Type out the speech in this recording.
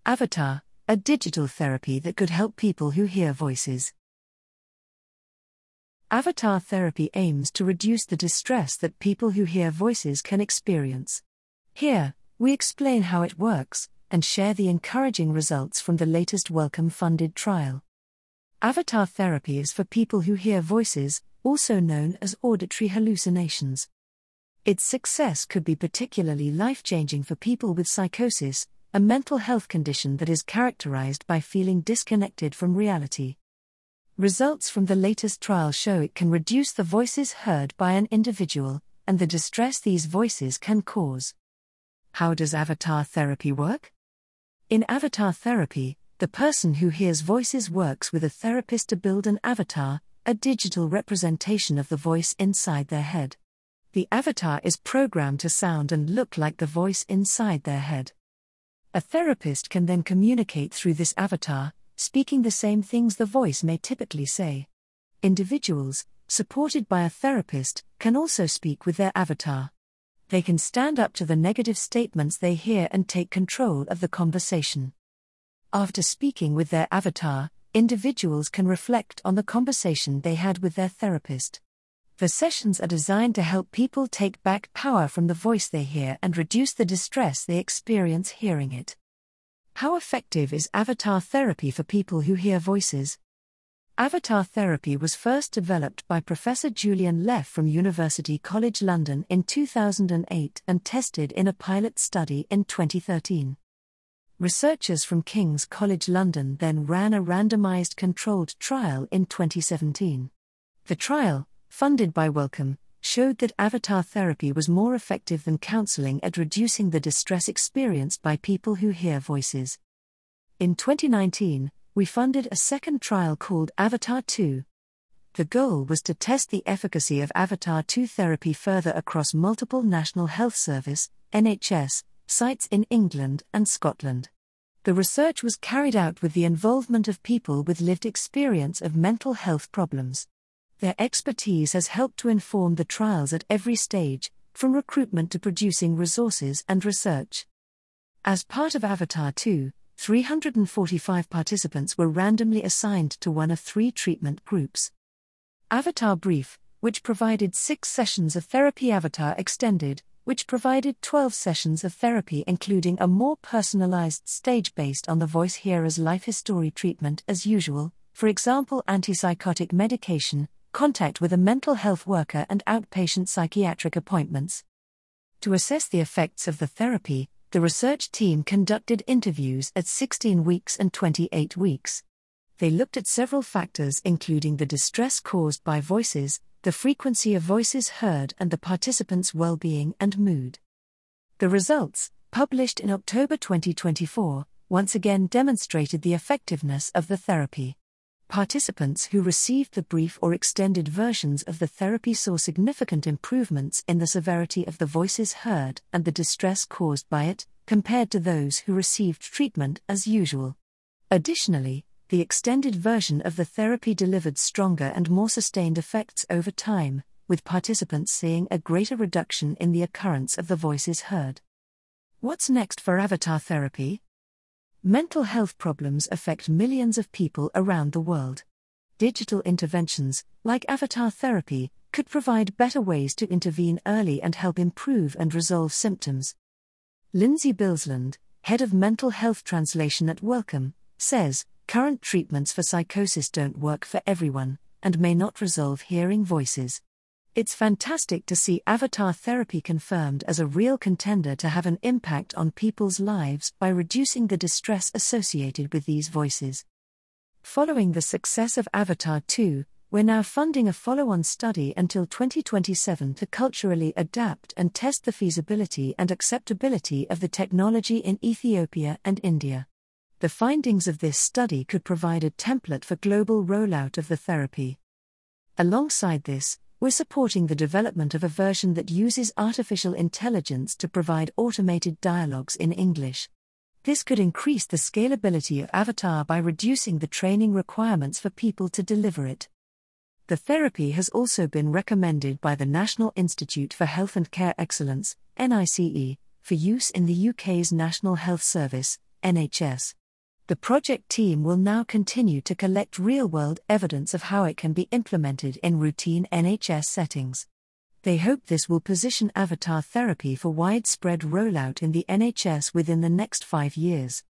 Avatar, a digital therapy that could help people who hear voices. Avatar therapy aims to reduce the distress that people who hear voices can experience. Here, we explain how it works, and share the encouraging results from the latest Wellcome-funded trial. Avatar therapy is for people who hear voices, also known as auditory hallucinations. Its success could be particularly life-changing for people with psychosis, a mental health condition that is characterized by feeling disconnected from reality. Results from the latest trial show it can reduce the voices heard by an individual, and the distress these voices can cause. How does avatar therapy work? In avatar therapy, the person who hears voices works with a therapist to build an avatar, a digital representation of the voice inside their head. The avatar is programmed to sound and look like the voice inside their head. A therapist can then communicate through this avatar, speaking the same things the voice may typically say. Individuals, supported by a therapist, can also speak with their avatar. They can stand up to the negative statements they hear and take control of the conversation. After speaking with their avatar, individuals can reflect on the conversation they had with their therapist. The sessions are designed to help people take back power from the voice they hear and reduce the distress they experience hearing it. How effective is avatar therapy for people who hear voices? Avatar therapy was first developed by Professor Julian Leff from University College London in 2008 and tested in a pilot study in 2013. Researchers from King's College London then ran a randomized controlled trial in 2017. The trial, funded by Wellcome, showed that avatar therapy was more effective than counseling at reducing the distress experienced by people who hear voices. In 2019, we funded a second trial called Avatar 2. The goal was to test the efficacy of Avatar 2 therapy further across multiple National Health Service (NHS) sites in England and Scotland. The research was carried out with the involvement of people with lived experience of mental health problems. Their expertise has helped to inform the trials at every stage, from recruitment to producing resources and research. As part of Avatar 2, 345 participants were randomly assigned to one of 3 treatment groups. Avatar Brief, which provided 6 sessions of therapy. Avatar Extended, which provided 12 sessions of therapy including a more personalized stage based on the voice hearer's life history. Treatment as usual, for example antipsychotic medication, contact with a mental health worker and outpatient psychiatric appointments. To assess the effects of the therapy, the research team conducted interviews at 16 weeks and 28 weeks. They looked at several factors including the distress caused by voices, the frequency of voices heard and the participants' well-being and mood. The results, published in October 2024, once again demonstrated the effectiveness of the therapy. Participants who received the brief or extended versions of the therapy saw significant improvements in the severity of the voices heard and the distress caused by it, compared to those who received treatment as usual. Additionally, the extended version of the therapy delivered stronger and more sustained effects over time, with participants seeing a greater reduction in the occurrence of the voices heard. What's next for avatar therapy? Mental health problems affect millions of people around the world. Digital interventions, like avatar therapy, could provide better ways to intervene early and help improve and resolve symptoms. Lindsay Bilsland, head of mental health translation at Wellcome, says, current treatments for psychosis don't work for everyone, and may not resolve hearing voices. It's fantastic to see avatar therapy confirmed as a real contender to have an impact on people's lives by reducing the distress associated with these voices. Following the success of Avatar 2, we're now funding a follow-on study until 2027 to culturally adapt and test the feasibility and acceptability of the technology in Ethiopia and India. The findings of this study could provide a template for global rollout of the therapy. Alongside this, we're supporting the development of a version that uses artificial intelligence to provide automated dialogues in English. This could increase the scalability of Avatar by reducing the training requirements for people to deliver it. The therapy has also been recommended by the National Institute for Health and Care Excellence, NICE, for use in the UK's National Health Service, NHS. The project team will now continue to collect real-world evidence of how it can be implemented in routine NHS settings. They hope this will position avatar therapy for widespread rollout in the NHS within the next 5 years.